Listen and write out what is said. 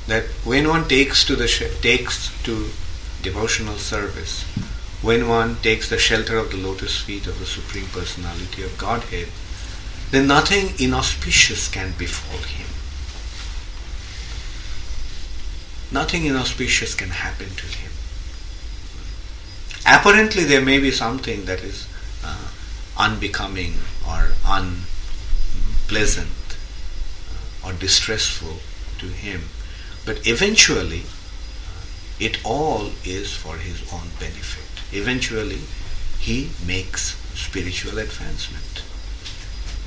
that when one takes to devotional service, when one takes the shelter of the lotus feet of the Supreme Personality of Godhead, then nothing inauspicious can befall him. Nothing inauspicious can happen to him. Apparently there may be something that is unbecoming or unpleasant or distressful to him, but eventually it all is for his own benefit. Eventually he makes spiritual advancement.